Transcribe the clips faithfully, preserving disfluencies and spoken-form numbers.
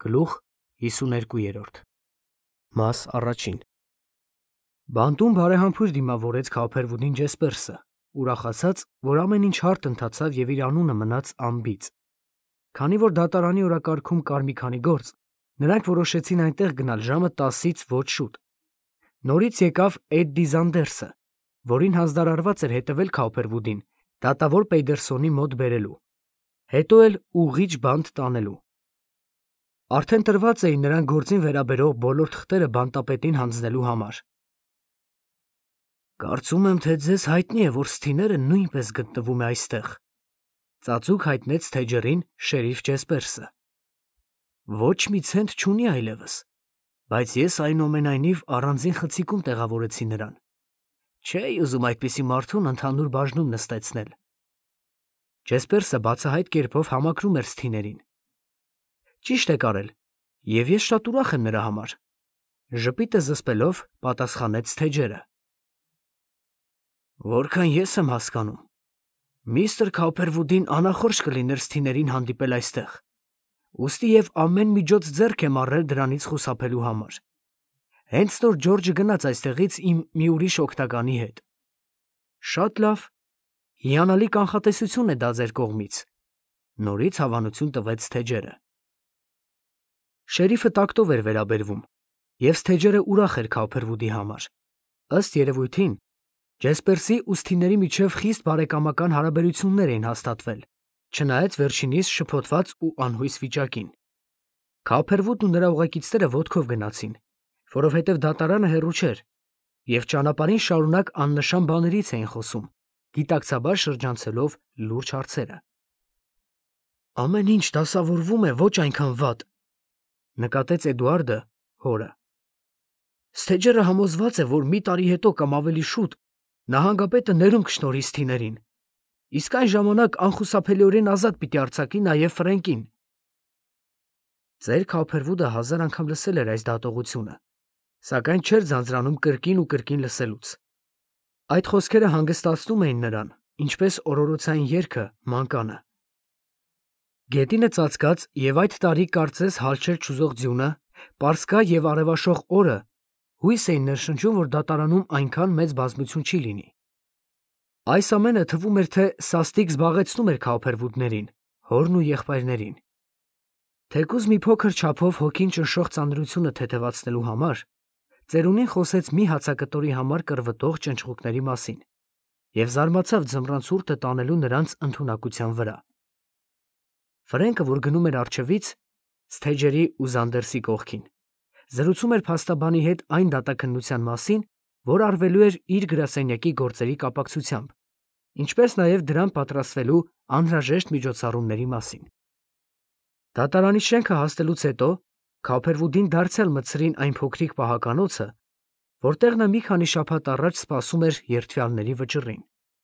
Գլուխ հիսուներկու։ Մաս առաջին։ Բանտում բարեհամբույր դիմավորեց Քոփերվուդին Ջեսպերսը, ուրախացած, որ ամեն ինչ հարթ ընթացավ և իր անունը մնաց անբիծ։ Քանի որ դատարանի օրակարգում կար մի քանի գործ, նրանք որոշեցին այնտեղ գնալ ժամը տասից ոչ շուտ։ Նորից եկավ Էդդի Զանդերսը, որին հանձնարարված էր հետևել Քոփերվուդին, դատավոր Պեյդերսոնի մոտ բերելու, հետո էլ ուղղիչ բանտ տանելու։ Արդեն տրված էին նրան գործին վերաբերող բոլոր թղթերը բանտապետին հանձնելու համար։ Կարծում եմ, թե ձեզ հայտնի է, որ Սթիները նույնպես գտնվում է այստեղ, ծածուկ հայտնեց Թեջերին շերիֆ Ջեսպերսը։ Ոչ մի ցենտ չունի այլևս, բայց ես այնուամենայնիվ առանձին խցիկում տեղավորեցի նրան։ Չէի ուզում այդպիսի մարդուն ընդհանուր բաժնում նստեցնել։ Ջեսպերսը բացահայտ կերպով համակրում էր Սթիներին։ Ճիշտ եք արել, և ես շատ ուրախ եմ նրա համար, ժպիտը զսպելով պատասխանեց Թեջերը։ Որքան ես եմ հասկանում, միստր Քոփերվուդին անախորժ կլիներ Սթիներին հանդիպել այստեղ, ուստի և ամեն միջոց ձեռք եմ առել դրանից խուսափելու համար։ Հենց նոր Ջորջը գնաց այստեղից իմ մի ուրիշ օգնականի հետ։ Շատ լավ, հիանալի կանխատեսություն է դա ձեր կողմից, նորից հավանություն տվեց Թեջերը։ Շերիֆը տակտով էր վերաբերվում, և Թեջերը ուրախ էր Քոփերվուդի համար։ Ըստ երևույթին, Ջեսպերսի ու Սթիների միջև խիստ բարեկամական հարաբերություններ էին հաստատվել, չնայած վերջինիս շփոթված ու անհույս վիճակին։ Քոփերվուդն ու նրա ուղեկիցները ոտքով գնացին, որովհետև դատարանը հեռու չէր, և ճանապարհին շարունակ աննշան բաներից էին խոսում, գիտակցաբար շրջանցելով լուրջ հարցերը։ Ամեն ինչ դասավորվում է ոչ այնքան վատ, նկատեց Էդուարդը հորը։ Սթեջերը համոզված է, որ մի տարի հետո կամ ավելի շուտ նահանգապետը ներում կշնորհի Սթիներին, իսկ այն ժամանակ անխուսափելիորեն ազատ պիտի արձակի նաև Ֆրենկին։ Ձեր Քոփերվուդը հազար անգամ լսել էր այս դատողությունը, սակայն չէր ձանձրանում կրկին ու կրկին լսելուց։ Այդ խոսքերը հանգստացնում էին նրան, ինչպես օրորոցային երգը մանկանը։ Գետինը ծածկած և այդ տարի կարծես հալչել չուզող ձյունը, պարսկա և արևաշող օրը հույս էին ներշնչում, որ դատարանում այնքան մեծ բազմություն չի լինի։ Այս ամենը թվում էր, թե սաստիկ զբաղեցնում էր Քոփերվուդներին, հորն ու եղբայրներին։ Թեկուզ մի փոքր չափով հոգին ճնշող ծանրությունը թեթևացնելու համար, ծերունին խոսեց մի հացակտորի համար կռվտող ճնճղուկների մասին և զարմացավ ձմռան ցուրտը տանելու նրանց ընդունակության վրա։ Ֆրենկը, որ գնում էր առջևից, Սթեջերի ու Զանդերսի կողքին, զրուցում էր փաստաբանի հետ այն դատաքննության մասին, որ արվելու էր իր գրասենյակի գործերի կապակցությամբ, ինչպես նաև դրան պատրաստվելու անհրաժեշտ միջոցառումների մասին։ Դատարանի շենքը հասնելուց հետո Քոփերվուդին դարձյալ մտցրին այն փոքրիկ պահականոցը, որտեղ նա մի քանի շաբաթ առաջ սպասում էր երդվյալների վճռին։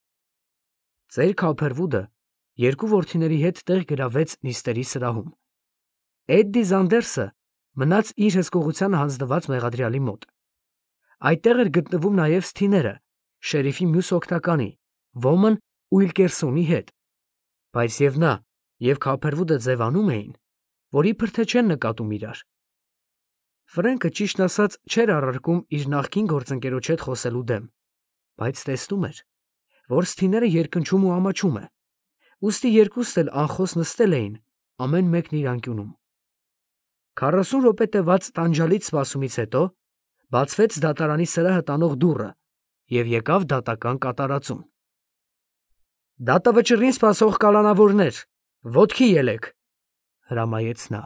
Ծեր Քոփերվուդը երկու որդիների հետ տեղ գրավեց նիստերի սրահում։ Էդդի Զանդերսը մնաց իր հսկողությանը հանձնված մեղադրյալի մոտ։ Այդտեղ էր գտնվում նաև Սթիները, շերիֆի մյուս օգնականի, Ոմն Ուիլկերսոնի հետ, բայց և նա, և Քոփերվուդը ձևանում էին, որ իբր թե չեն նկատում իրար։ Ֆրենկը, ճիշտն ասած, չէր առարկում իր նախկին գործընկերոջ հետ խոսելու դեմ, բայց տեսնում էր, որ Սթիները երկնչում ու ամաչում է, ուստի երկուսն էլ անխոս նստել էին, ամեն մեկն իր անկյունում։ Քառասուն րոպե տևած տանջալից սպասումից հետո բացվեց դատարանի սրահը տանող դուռը և եկավ դատական կատարածուն։ Դատավճռին սպասող կալանավորներ, ոտքի ելեք, հրամայեց նա։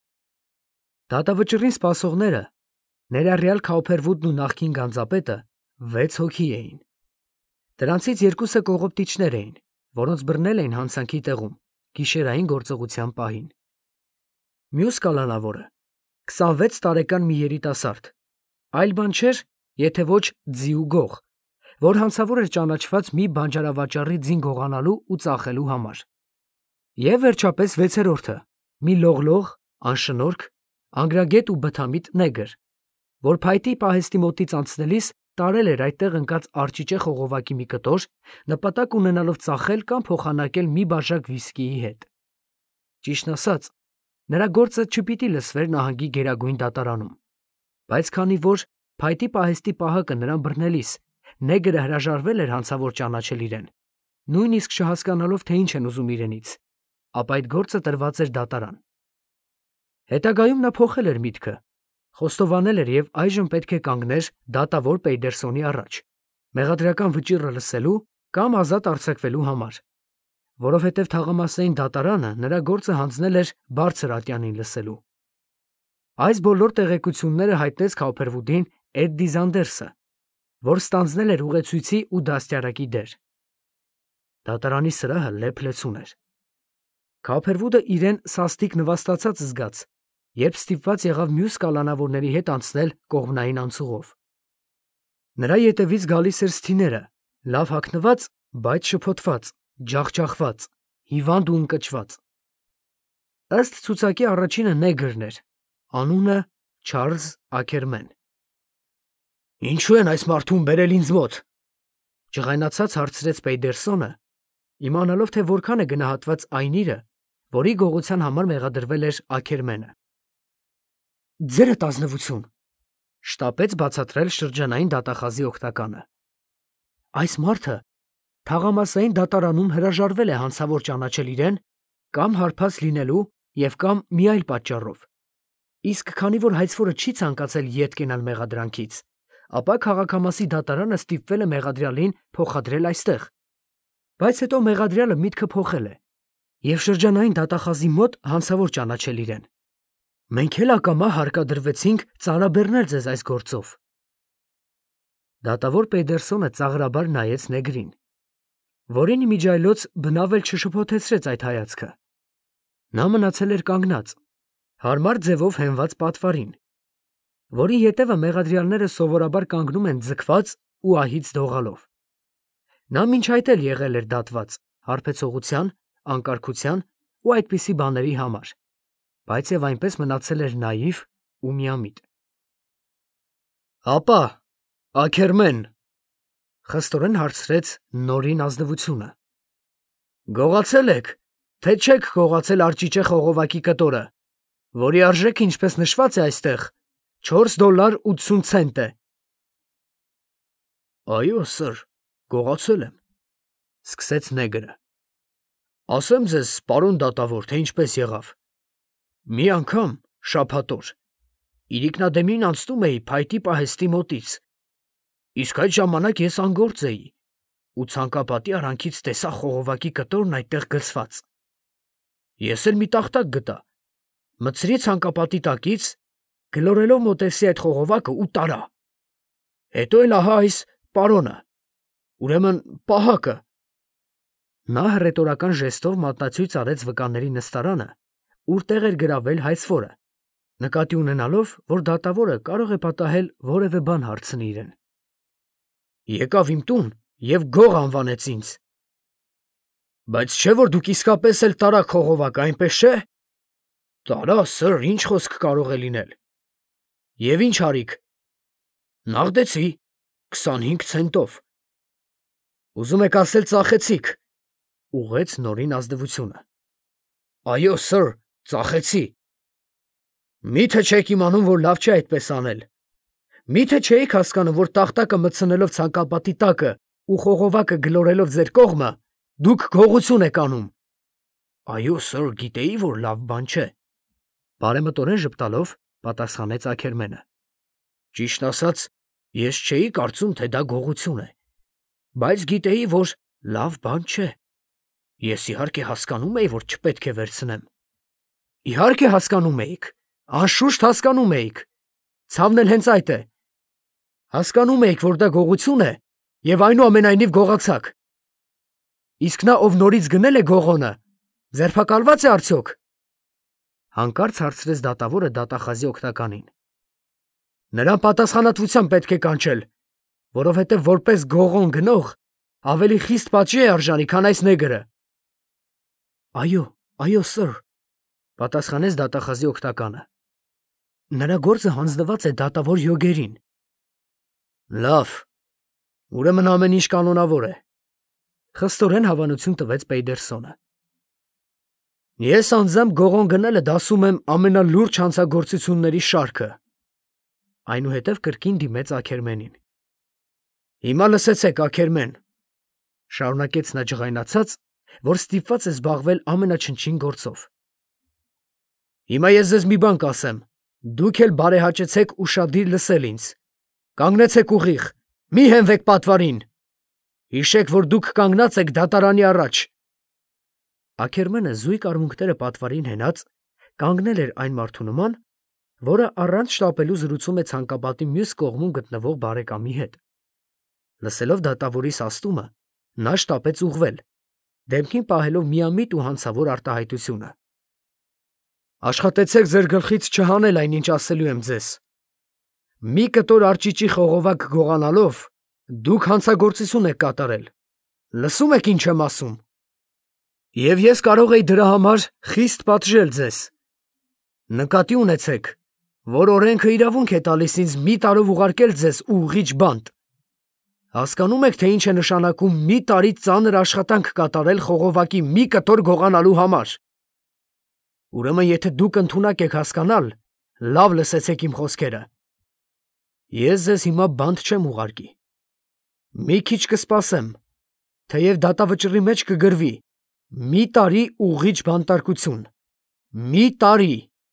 Դատավճռին սպասողները, ներառյալ Քոփերվուդն ու նախկին գանձապետը, վեց հոգի էին։ Դրանցից երկուսը կողոպտիչներ էին, որոնց բռնել էին հանցանքի տեղում, գիշերային գործողության պահին։ Մյուս կալանավորը քսանվեց տարեկան մի երիտասարդ, այլ բան չէր, եթե ոչ ձի ու գող, որ հանցավոր էր ճանաչված մի բանջարավաճառի ձին գողանալու ու ծախելու համար։ Եվ վերջապես վեցերորդը, մի լողլող, անշնորհք, անգրագետ ու բթամիտ նեգր, որ փայտի պահեստի մոտից անցնելիս տարել էր այդտեղ ընկած արճիճե խողովակի մի կտոր, նպատակ ունենալով ծախել կամ փոխանակել մի բաժակ վիսկիի հետ։ Ճիշտն ասած, նրա գործը չպիտի լսվեր նահանգի գերագույն դատարանում, բայց քանի որ փայտի պահեստի պահակը նրան բռնելիս նեգրը հրաժարվել էր հանցավոր ճանաչել իրեն, նույնիսկ չհասկանալով, թե ինչ են ուզում իրենից, ապա այդ գործը տրված էր դատարան։ Հետագայում նա փոխել էր միտքը, խոստովանել էր և այժմ պետք է կանգներ դատավոր Պեյդերսոնի առաջ, մեղադրական վճիռը լսելու կամ ազատ արձակվելու համար, որովհետև թաղամասային դատարանը նրա գործը հանձնել էր բարձր ատյանին լսելու։ Այս բոլոր տեղեկությունները հայտնեց Քաուփերվուդին Էդդի Զանդերսը, որ ստանձնել էր ուղեցույցի ու դաստիարակի դեր։ Դատարանի սրահը լեփ-լեցուն էր։ Քաուփերվուդը իրեն սաստիկ նվաստացած զգաց, երբ ստիպված եղավ մյուս կալանավորների հետ անցնել կողմնային անցուղով։ Նրա ետևից գալիս էր սթիները, լավ հագնված, բայց շփոթված, ջախջախված, հիվանդ ու ընկճված։ Ըստ ցուցակի առաջինը նեգրն էր, անունը Չարլզ Աքերմեն։ «Ինչու են այս մարդուն բերել ինձ մոտ», ջղայնացած հարցրեց Պեյդերսոնը, իմանալով, թե որքան է գնահատված այն իրը, որի գողության համար մեղադրվել էր Աքերմենը։ «Ձերդ ազնվություն», շտապեց բացատրել շրջանային դատախազի օգնականը։ «Այս մարդը թաղամասային դատարանում հրաժարվել է հանցավոր ճանաչել իրեն կամ հարբած լինելու և կամ մի այլ պատճառով, իսկ քանի որ հայցվորը չի ցանկացել ետ կենալ մեղադրանքից, ապա քաղաքամասի դատարանը ստիպվել է մեղադրյալին փոխադրել այստեղ, բայց հետո մեղադրյալը միտքը փոխել է և շրջանային դատախազի մոտ հանցավոր ճանաչել իրեն։ Մենք էլ ակամա հարկադրվեցինք ծանրաբեռնել ձեզ այս գործով»։ Դատավոր Պեյդերսոնը ծաղրաբար նայեց նեգրին, որին իմիջիայլոց բնավ էլ չշփոթեցրեց այդ հայացքը։ Նա մնացել էր կանգնած, հարմար ձևով հենված պատվարին, որի ետևը մեղադրյալները սովորաբար կանգնում են ձգված ու ահից դողալով։ Նա մինչ այդ էլ եղել էր դատված հարբեցողության, անկարգության ու այդպիսի բաների համար, բայց և այնպես մնացել էր նաիվ ու միամիտ։ «Ապա, Աքերմեն, խստորեն հարցրեց նորին ազնվությունը, գողացե՞լ եք, թե չեք գողացել արճիճե խողովակի կտորը, որի արժեքը, ինչպես նշված է այստեղ, չորս դոլար ութսուն ցենտ է»։ «Այո, սըր, գողացել եմ», սկսեց նեգրը։ «Ասեմ ձեզ, պարոն դատավոր, թե ինչպես եղավ։ Մի անգամ, շաբաթ օր, իրիկնադեմին անցնում էի փայտի պահեստի մոտից, իսկ այդ ժամանակ ես անգործ էի ու ցանկապատի արանքից տեսա խողովակի կտորն այդտեղ գցված։ Ես էլ մի տախտակ գտա, մտցրի ցանկապատի տակից, գլորելով մոտեցի այդ խողովակը ու տարա։ Հետո էլ ահա այս պարոնը, ուրեմն պահակը»։ Նա հռետորական ժեստով մատնացույց արեց վկաների նստարանը, ուր տեղ էր գրավել հայցվորը, նկատի ունենալով, որ դատավորը կարող է պատահել որևէ բան հարցնի իրեն։ «Եկավ իմ տուն և գող անվանեց ինձ։ Բայց չէ՞ որ դուք իսկապես էլ տարաք խողովակը, այնպես չէ՞։ Տարա, սըր, ինչ խոսք կարող է լինել։ Եվ ինչ արիք։ Նաղդեցի քսանհինգ ցենտով։ Ուզում եք ասել ծախեցիք, ուղղեց նորին ազնվությունը։ Այո, սըր, ծախեցի։ Մի՞թե չեք իմանում, որ լավ չէ այդպես անել։ Մի՞թե չէիք հասկանում, որ տախտակը մտցնելով ցանկապատի տակը ու խողովակը գլորելով ձեր կողմը, դուք գողություն եք անում։ Այո, սըր, գիտեի, որ լավ բան չէ։ Բարեմտորեն ժպտալով պատասխանեց Աքերմենը։ Ճիշտ ասած, ես չէի կարծում, թե դա գողություն է, բայց գիտեի, որ լավ բան չէ։ Ես իհարկե հասկանում էի, որ չպետք է վերցնեմ։ Իհարկե հասկանում էիք, անշուշտ հասկանում էիք։ Ցավն էլ հենց այդ է։ Հասկանում էիք, որ դա գողություն է, և այնուամենայնիվ գողացաք։ Իսկ նա, ով նորից գնել է գողոնը, ձերբակալվա՞ծ է արդյոք։ Հանկարծ հարցրեց դատավորը դատախազի օգնականին։ Նրան պատասխանատվությամբ պետք է կանչել, որովհետև որպես գողոն գնող ավելի խիստ պատժի է արժանի, քան այս նեգրը։ Այո, այո, սըր, պատասխանեց դատախազի օգնականը։ Նրա գործը հանձնված է դատավոր յոգերին։ Լավ, ուրեմն ամեն ինչ կանոնավոր է, խստորեն հավանություն տվեց Պեյդերսոնը։ Ես անձամբ գողոն գնելը դասում եմ ամենալուրջ հանցագործությունների շարքը։ Այնուհետև կրկին դիմեց Աքերմենին։ Հիմա լսեցեք, Աքերմեն, շարունակեց նա ջղայնացած, որ ստիպված է զբաղվել ամենաչնչին գործով։ Հիմա ես ձեզ մի բան կասեմ, դուք էլ բարեհաճեցեք ուշադիր լսել ինձ։ Կանգնեցեք ուղիղ, մի հենվեք պատվարին։ Հիշեք, որ դուք կանգնած եք դատարանի առաջ։ Աքերմենը զույգ արմունկները պատվարին հենած կանգնել էր այն մարդու նման, որը առանց շտապելու զրուցում է ցանկապատի մյուս կողմում գտնվող բարեկամի հետ։ Լսելով դատավորի սաստումը, նա շտապեց ուղղվել, դեմքին պահելով միամիտ ու հանցավոր արտահայտությունը։ Աշխատեցեք ձեր գլխից չհանել այն, ինչ ասելու եմ ձեզ։ Մի կտոր արճիճի խողովակ գողանալով դուք հանցագործություն եք կատարել։ Լսում եք ինչ եմ ասում։ Եվ ես կարող էի դրա համար խիստ պատժել ձեզ։ Նկատի ունեցեք, որ օրենքը իրավունք է տալիս ինձ մի տարով ուղարկել ձեզ ուղղիչ բանտ։ Հասկանում եք, թե ինչ է նշանակում մի տարի ծանր աշխատանք կատարել խողովակի մի կտոր գողանալու համար։ Ուրեմն, եթե դուք ընդունակ եք հասկանալ, լավ լսեցեք իմ խոսքերը։ Ես ձեզ հիմա բանտ չեմ ուղարկի։ Մի քիչ կսպասեմ, թեև դատավճռի մեջ կգրվի մի տարի ուղղիչ բանտարկություն։ Մի տարի։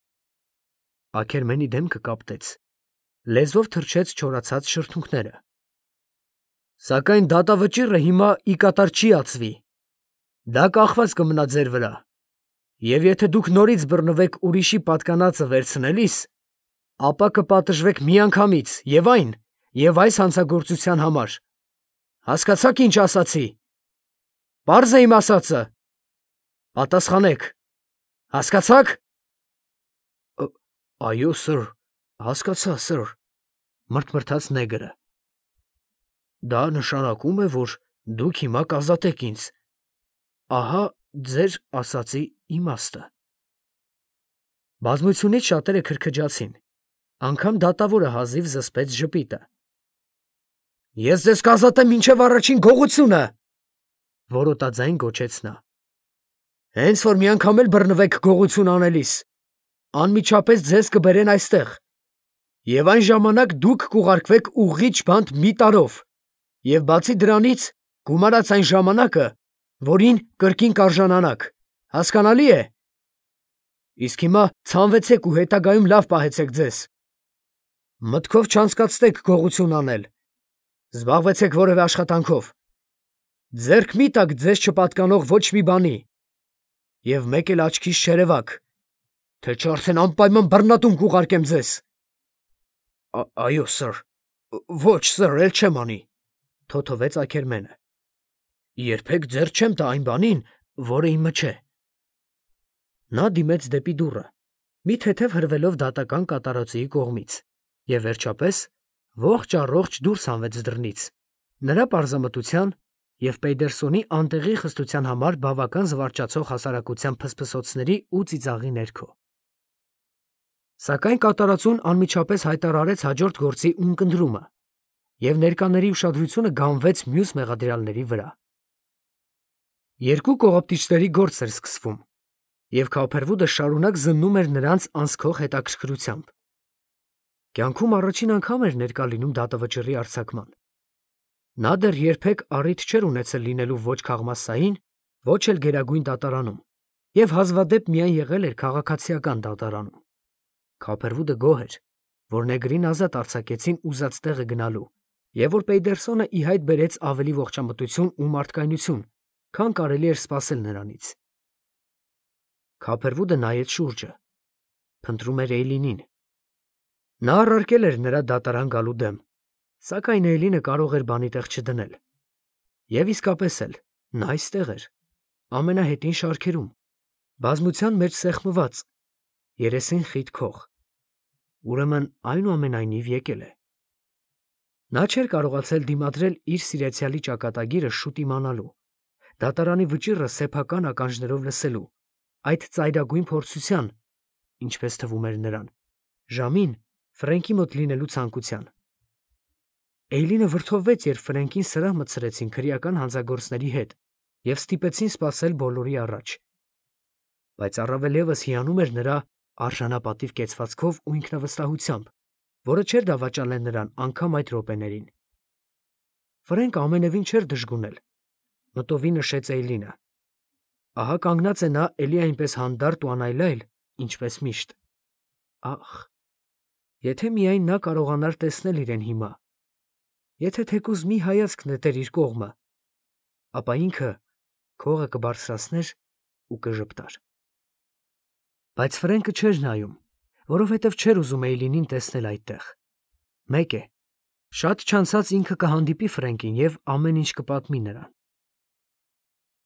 Աքերմենի դեմքը կապտեց, լեզվով թրջեց չորացած շրթունքները։ Սակայն դատավճիռը հիմա ի կատար չի ածվի։ Դա կախված կմնա ձեր վրա։ Եվ եթե դուք նորից բռնվեք ուրիշի պատկանածը վերցնելիս, ապա կպատժվեք միանգամից և այն, և այս հանցագործության համար։ Հասկացաք ինչ ասացի։ Պարզ է իմ ասածը։ Պատասխանեք։ Հասկացաք։ Այո, սըր, հասկացա, սըր, մրթմրթաց նեգրը։ Դա նշանակում է, որ դուք հիմա կազատեք ինձ։ Ահա ձեր ասածի իմաստը։ Բազմությունից շատերը քրքջացին, անգամ դատավորը հազիվ զսպեց ժպիտը։ Ես ձեզ կազատեմ մինչև առաջին գողությունը, որոտաձայն գոչեց նա։ Հենց որ մի անգամ էլ բռնվեք գողություն անելիս, անմիջապես ձեզ կբերեն այստեղ, և այն ժամանակ դուք կուղարկվեք ուղղիչ բանտ մի տարով, և բացի դրանից գումարած այն ժամանակը, որին կրկին կարժանանաք, հասկանալի է։ Իսկ հիմա ցանվեցեք ու հետագայում լավ պահեցեք ձեզ։ Մտքով չանցկացրեք գողություն անել, զբաղվեցեք որևէ աշխատանքով, ձեռք մի տաք ձեզ չպատկանող ոչ մի բանի, և մեկ էլ աչքիս չերևաք, թե չէ արդեն անպայման բռնատուն կուղարկեմ ձեզ։ Այո, սըր, ոչ, սըր, էլ չեմ անի, թոթովեց Աքերմենը։ Երբեք ձեռ չեմ տա այն բանին, որը իմը չէ։ Նա դիմեց դեպի դուռը, մի թեթև հրվելով դատական կատարածուի կողմից, և վերջապես ողջ առողջ դուրս հանվեց դռնից, նրա պարզամտության և Պեյդերսոնի անտեղի խստության համար բավական զվարճացող հասարակության փսփսոցների ու ծիծաղի ներքո։ Սակայն կատարածուն անմիջապես հայտարարեց հաջորդ գործի ունկնդրումը, և ներկաների ուշադրությունը գանվեց մյուս մեղադրյալների վրա։ Երկու կողոպտիչների գործ էր սկսվում, և Քոփերվուդը շարունակ զննում էր նրանց անսքող հետաքրքրությամբ։ Կյանքում առաջին անգամ էր ներկա լինում դատավճռի արձակման։ Նա դեռ երբեք առիթ չէր ունեցել լինելու ոչ քաղմասային, ոչ էլ գերագույն դատարանում, և հազվադեպ միայն եղել էր քաղաքացիական դատարանում։ Քոփերվուդը գոհ էր, որ նեգրին ազատ արձակեցին ուզած տեղը գնալու, և որ Պեյդերսոնը ի հայտ բերեց ավելի ողջամտություն ու մարդկայնություն, քան կարելի էր սպասել նրանից։ Քոփերվուդը նայեց շուրջը, փնտրում էր Էյլինին։ Նա առարկել էր նրա դատարան գալու դեմ, սակայն Էյլինը կարող էր բանի տեղ չդնել։ Եվ իսկապես էլ, նա այստեղ էր, ամենահետին շարքերում, բազմության մեջ սեղմված, երեսին խիտ քող։ Ուրեմն այնուամենայնիվ եկել է։ Նա չէր կարողացել դիմադրել իր սիրեցյալի ճակատագիրը շուտ իմանալու, դատարանի վճիռը սեփական ականջներով լսելու, այդ ծայրագույն փորձության, ինչպես թվում էր նրան, ժամին Ֆրենկի մոտ լինելու ցանկության։ Էյլինը վրդովվեց, երբ Ֆրենկին սրահ մտցրեցին քրեական հանցագործների հետ և ստիպեցին սպասել բոլորի առաջ։ բայց առավել ևս հիանում էր նրա արժանապատիվ կեցվածքով ու ինքնավստահությամբ, որը չէր դավաճանել նրան անգամ այդ րոպեներին։ Ֆրենկը ամենևին չէր դժգունել, մտովի նշեց Էյլինը։ Ահա կանգնած է նա էլի այնպես հանդարտ ու անայլայլ, ինչպես միշտ։ Ախ, եթե միայն նա կարողանար տեսնել իրեն հիմա, եթե թեկուզ մի հայացք նետեր իր կողմը, ապա ինքը քողը կբարձրացներ ու կժպտար։ Բայց Ֆրենկը չէր նայում, որովհետև չէր ուզում Էյլինին տեսնել այդտեղ։ Մեկ է, շատ չանցած ինքը կհանդիպի Ֆրենկին և ամեն ինչ կպատմի նրան։